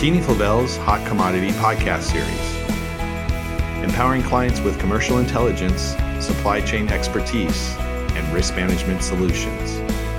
McKinney-Flavel's Hot Commodity Podcast Series, empowering clients with commercial intelligence, supply chain expertise, and risk management solutions.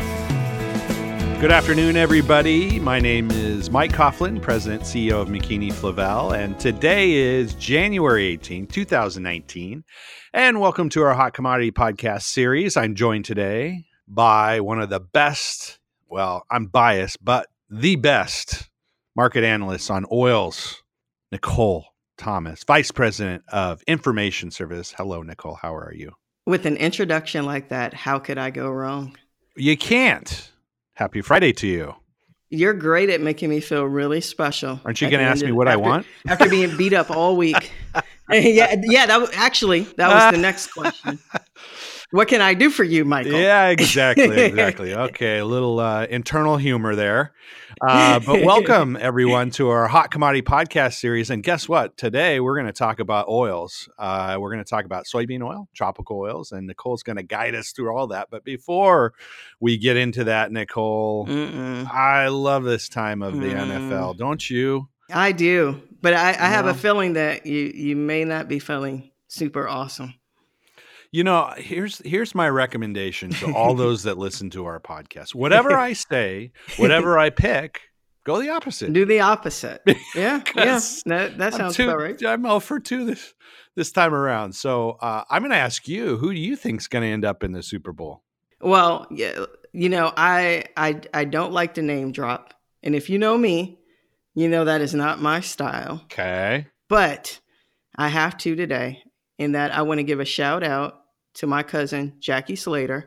Good afternoon, everybody. My name is Mike Coughlin, President and CEO of McKinney-Flavel, and today is January 18, 2019, and welcome to our Hot Commodity Podcast Series. I'm joined today by one of the best, well, I'm biased, but the best market analysts on oils, Nicole Thomas, Vice President of Information Service. Hello, Nicole. How are you? With an introduction like that, how could I go wrong? You can't. Happy Friday to you. You're great at making me feel really special. Aren't you going to ask me what I want? After being beat up all week. Yeah. That was the next question. What can I do for you, Michael? Yeah, exactly. Okay, a little internal humor there. But welcome, everyone, to our Hot Commodity Podcast Series. And guess what? Today, we're going to talk about oils. We're going to talk about soybean oil, tropical oils, and Nicole's going to guide us through all that. But before we get into that, Nicole, I love this time of the NFL. Don't you? I do. But I have a feeling that you may not be feeling super awesome. You know, here's my recommendation to all those that listen to our podcast. Whatever I say, whatever I pick, go the opposite. Do the opposite. Yeah. That sounds about right. I'm 0 for 2 this time around. So I'm going to ask you, who do you think's going to end up in the Super Bowl? Well, yeah, you know, I don't like to name drop. And if you know me, you know that is not my style. Okay. But I have to today, in that I want to give a shout out to my cousin, Jackie Slater,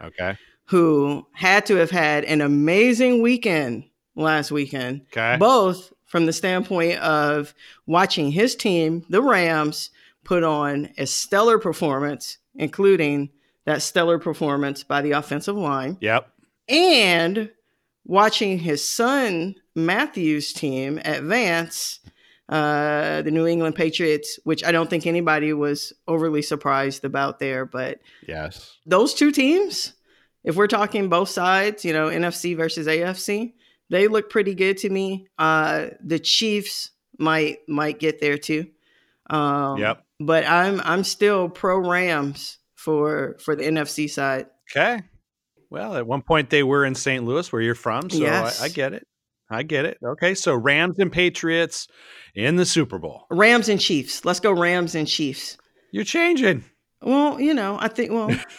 who had to have had an amazing weekend last weekend, both from the standpoint of watching his team, the Rams, put on a stellar performance, including that stellar performance by the offensive line. Yep. And watching his son, Matthew's team advance the New England Patriots, which I don't think anybody was overly surprised about there. But yes, those two teams, if we're talking both sides, you know, NFC versus AFC, they look pretty good to me. The Chiefs might get there too. But I'm still pro Rams for the NFC side. Okay. Well, at one point they were in St. Louis, where you're from, so yes. I get it. Okay, so Rams and Patriots in the Super Bowl. Rams and Chiefs. Let's go Rams and Chiefs. You're changing. Well, you know, I think,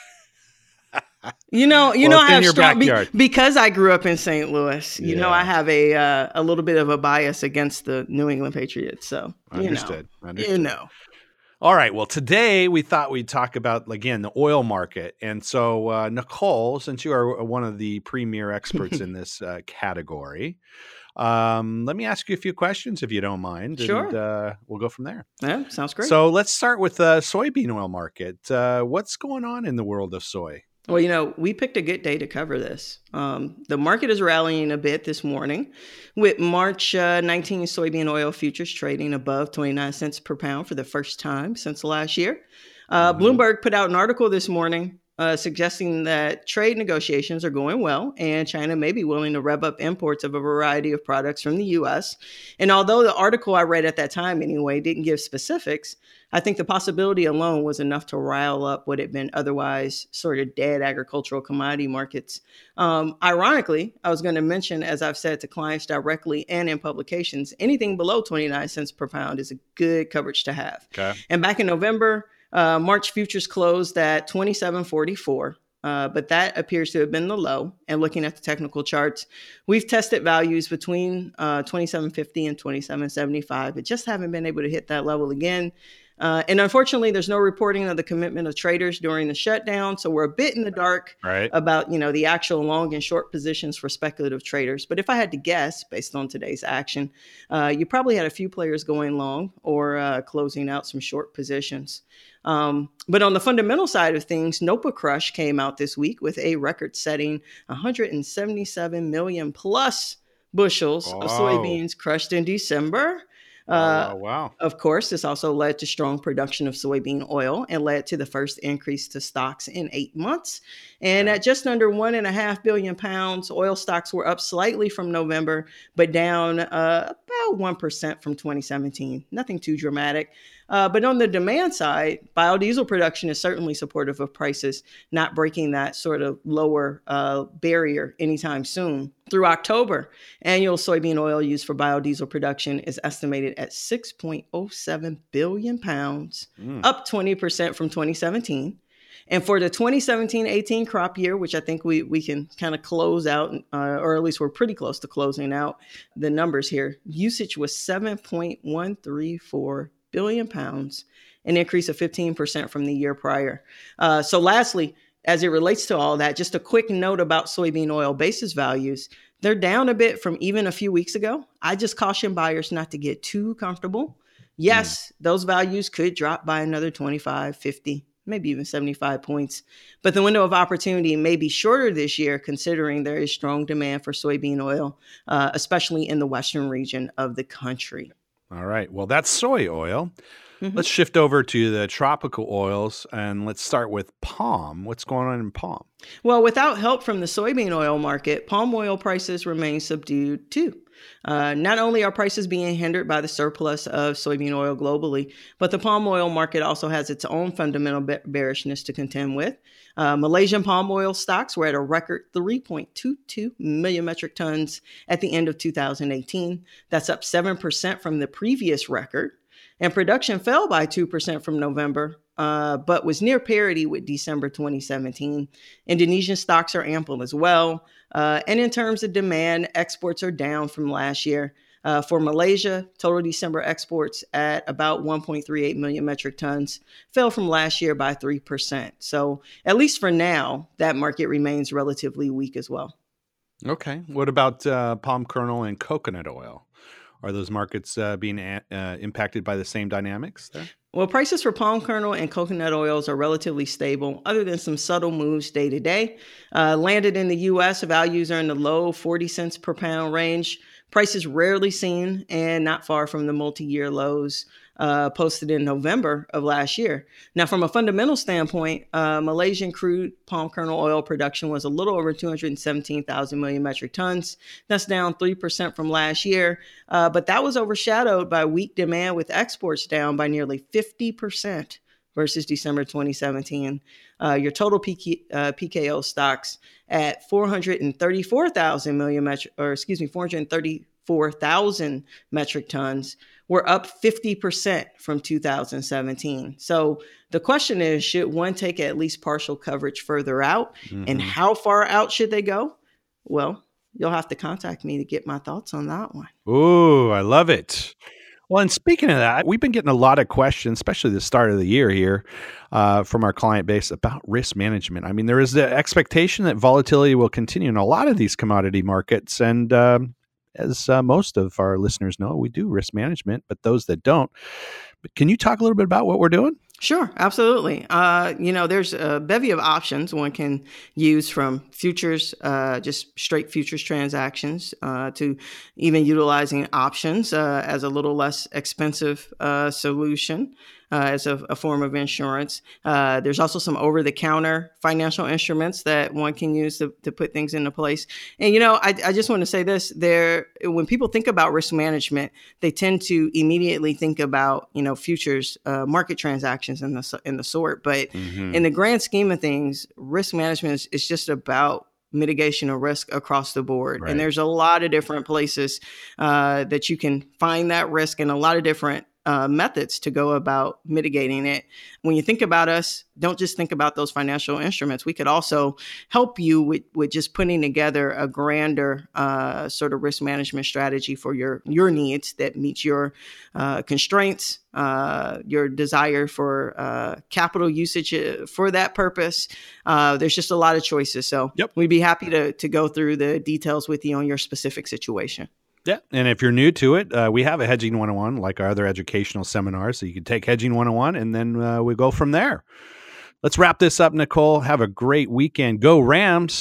you know, I have strong, because I grew up in St. Louis, you know, I have a little bit of a bias against the New England Patriots. So, Understood. You know. All right. Well, today we thought we'd talk about, again, the oil market. And so, Nicole, since you are one of the premier experts in this category, let me ask you a few questions, if you don't mind. Sure. And we'll go from there. Yeah, sounds great. So let's start with the soybean oil market. What's going on in the world of soy? Well, you know, we picked a good day to cover this. The market is rallying a bit this morning, with March 19 soybean oil futures trading above 29 cents per pound for the first time since last year. Bloomberg put out an article this morning suggesting that trade negotiations are going well and China may be willing to rev up imports of a variety of products from the U.S. And although the article I read at that time anyway didn't give specifics, I think the possibility alone was enough to rile up what had been otherwise sort of dead agricultural commodity markets. Ironically, I was going to mention, as I've said to clients directly and in publications, anything below 29 cents per pound is a good coverage to have. Okay. And back in November, March futures closed at 27.44, but that appears to have been the low. And looking at the technical charts, we've tested values between 27.50 and 27.75, but just haven't been able to hit that level again. And unfortunately, there's no reporting of the commitment of traders during the shutdown. So we're a bit in the dark about, you know, the actual long and short positions for speculative traders. But if I had to guess, based on today's action, you probably had a few players going long or closing out some short positions. But on the fundamental side of things, Nopa Crush came out this week with a record-setting 177 million plus bushels of soybeans crushed in December. Wow. Of course, this also led to strong production of soybean oil and led to the first increase to stocks in 8 months. And at just under 1.5 billion pounds, oil stocks were up slightly from November, but down about 1% from 2017. Nothing too dramatic. But on the demand side, biodiesel production is certainly supportive of prices not breaking that sort of lower barrier anytime soon. Through October, annual soybean oil used for biodiesel production is estimated at 6.07 billion pounds, up 20% from 2017. And for the 2017-18 crop year, which I think we can kind of close out, or at least we're pretty close to closing out the numbers here, usage was 7.134 billion pounds, an increase of 15% from the year prior. So lastly, as it relates to all that, just a quick note about soybean oil basis values. They're down a bit from even a few weeks ago. I just caution buyers not to get too comfortable. Yes, those values could drop by another 25, 50, maybe even 75 points. But the window of opportunity may be shorter this year, considering there is strong demand for soybean oil, especially in the western region of the country. All right. Well, that's soy oil. Let's shift over to the tropical oils, and let's start with palm. What's going on in palm? Well, without help from the soybean oil market, palm oil prices remain subdued too. Not only are prices being hindered by the surplus of soybean oil globally, but the palm oil market also has its own fundamental bearishness to contend with. Malaysian palm oil stocks were at a record 3.22 million metric tons at the end of 2018. That's up 7% from the previous record. And production fell by 2% from November, but was near parity with December 2017. Indonesian stocks are ample as well. And in terms of demand, exports are down from last year. For Malaysia, total December exports at about 1.38 million metric tons fell from last year by 3%. So at least for now, that market remains relatively weak as well. Okay. What about palm kernel and coconut oil? Are those markets being impacted by the same dynamics there? Well, prices for palm kernel and coconut oils are relatively stable, other than some subtle moves day to day. Landed in the U.S., values are in the low 40 cents per pound range. Prices rarely seen and not far from the multi-year lows posted in November of last year. Now, from a fundamental standpoint, Malaysian crude palm kernel oil production was a little over 217,000 million metric tons. That's down 3% from last year, but that was overshadowed by weak demand, with exports down by nearly 50% versus December 2017. Your total PKO stocks at 434,000 metric tons were up 50% from 2017. So the question is, should one take at least partial coverage further out? And how far out should they go? Well, you'll have to contact me to get my thoughts on that one. Ooh, I love it. Well, and speaking of that, we've been getting a lot of questions, especially the start of the year here, from our client base about risk management. I mean, there is the expectation that volatility will continue in a lot of these commodity markets. And as most of our listeners know, we do risk management, but those that don't. But can you talk a little bit about what we're doing? Sure, absolutely. There's a bevy of options one can use, from futures, just straight futures transactions, to even utilizing options as a little less expensive solution. As a form of insurance. There's also some over-the-counter financial instruments that one can use to put things into place. And, I just want to say this, when people think about risk management, they tend to immediately think about, futures, market transactions and the sort. But in the grand scheme of things, risk management is just about mitigation of risk across the board. Right. And there's a lot of different places that you can find that risk, and a lot of different methods to go about mitigating it. When you think about us, don't just think about those financial instruments. We could also help you with just putting together a grander sort of risk management strategy for your needs that meets your constraints, your desire for capital usage for that purpose. There's just a lot of choices. So We'd be happy to go through the details with you on your specific situation. Yeah. And if you're new to it, we have a Hedging 101, like our other educational seminars. So you can take Hedging 101 and then we go from there. Let's wrap this up, Nicole. Have a great weekend. Go Rams.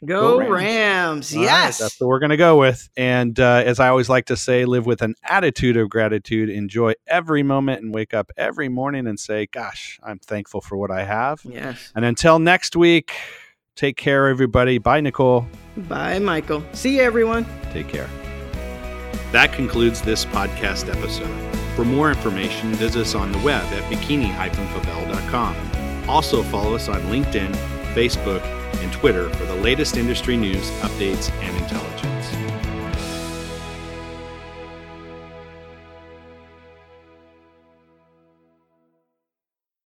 Go Rams. Yes. Right, that's what we're going to go with. And as I always like to say, live with an attitude of gratitude, enjoy every moment, and wake up every morning and say, gosh, I'm thankful for what I have. Yes. And until next week, take care, everybody. Bye, Nicole. Bye, Michael. See you, everyone. Take care. That concludes this podcast episode. For more information, visit us on the web at bikini-favela.com. Also follow us on LinkedIn, Facebook, and Twitter for the latest industry news, updates, and intelligence.